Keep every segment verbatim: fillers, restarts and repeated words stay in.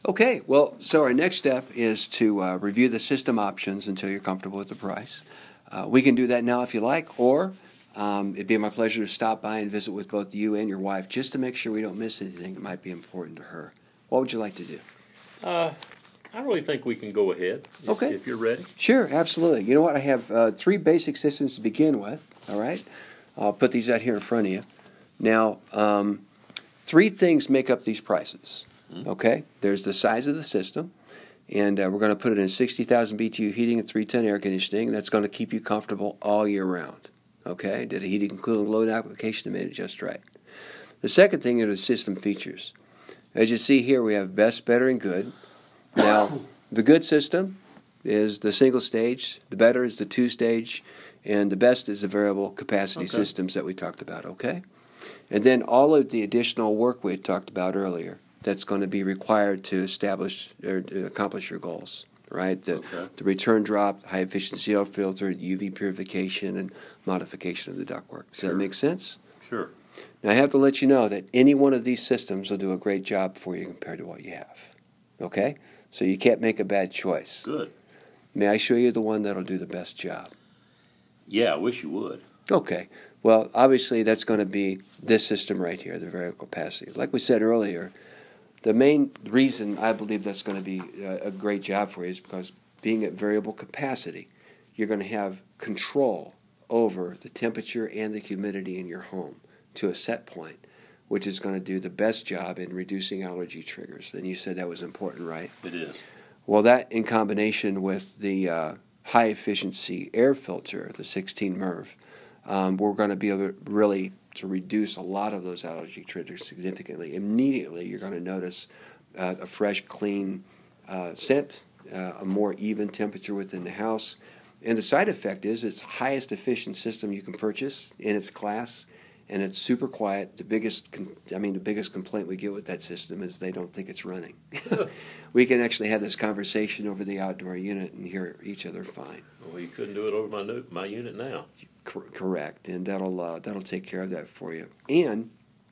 Okay, well, so our next step is to uh, review the system options until you're comfortable with the price. Uh, we can do that now if you like, or um, it'd be my pleasure to stop by and visit with both you and your wife just to make sure we don't miss anything that might be important to her. What would you like to do? Uh, I really think we can go ahead if, Okay. if you're ready. Sure, absolutely. You know what? I have uh, three basic systems to begin with, all right? I'll put these out here in front of you. Now, um, three things make up these prices, okay? There's the size of the system, and uh, we're going to put it in sixty thousand B T U heating and three ten air conditioning. That's going to keep you comfortable all year round, okay? Did a heating and cooling load application and made it just right. The second thing are the system features. As you see here, we have best, better, and good. Now, the good system is the single stage, the better is the two stage, and the best is the variable capacity Okay. systems that we talked about, okay? And then all of the additional work we had talked about earlier that's going to be required to establish or to accomplish your goals, right? The, Okay. the return drop, high efficiency air filter, U V purification, and modification of the ductwork. Does Sure. that make sense? Sure. Now, I have to let you know that any one of these systems will do a great job for you compared to what you have, okay? So you can't make a bad choice. Good. May I show you the one that'll do the best job? Yeah, I wish you would. Okay. Well, obviously, that's going to be this system right here, the variable capacity. Like we said earlier, the main reason I believe that's going to be a, a great job for you is because being at variable capacity, you're going to have control over the temperature and the humidity in your home to a set point, which is going to do the best job in reducing allergy triggers. And you said that was important, right? It is. Well, that in combination with the uh, high-efficiency air filter, the sixteen M E R V, um, we're going to be able to really to reduce a lot of those allergy triggers significantly. Immediately, you're going to notice uh, a fresh, clean uh, scent, uh, a more even temperature within the house. And the side effect is it's the highest efficient system you can purchase in its class, and it's super quiet. The biggest, con- I mean, the biggest complaint we get with that system is they don't think it's running. We can actually have this conversation over the outdoor unit and hear each other fine. Well, you couldn't do it over my no- my unit now. Cor- correct, and that'll uh, that'll take care of that for you. And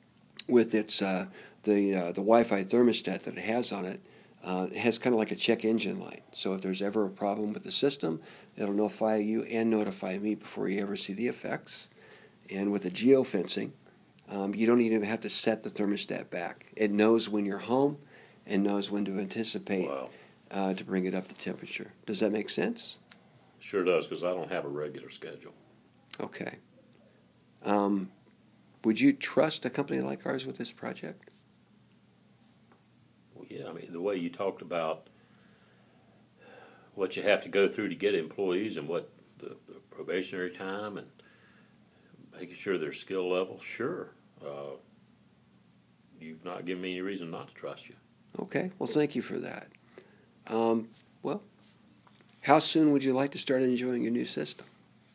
with its uh, the uh, the Wi-Fi thermostat that it has on it, uh, it has kind of like a check engine light. So if there's ever a problem with the system, it'll notify you and notify me before you ever see the effects. And with the geofencing, um, you don't even have to set the thermostat back. It knows when you're home and knows when to anticipate Wow. uh, to bring it up to temperature. Does that make sense? Sure does, because I don't have a regular schedule. Okay. Um, would you trust a company like ours with this project? Well, yeah, I mean, the way you talked about what you have to go through to get employees and what the, the probationary time and making sure their skill level, sure. Uh, you've not given me any reason not to trust you. Okay. Well, thank you for that. Um, well, how soon would you like to start enjoying your new system?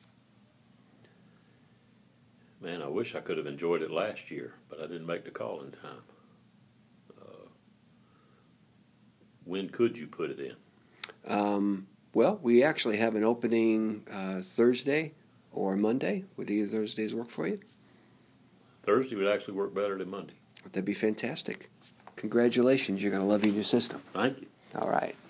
Man, I wish I could have enjoyed it last year, but I didn't make the call in time. Uh, when could you put it in? Um, well, we actually have an opening uh, Thursday or Monday. Would either of those days work for you? Thursday would actually work better than Monday. That'd be fantastic. Congratulations. You're going to love your new system. Thank you. All right.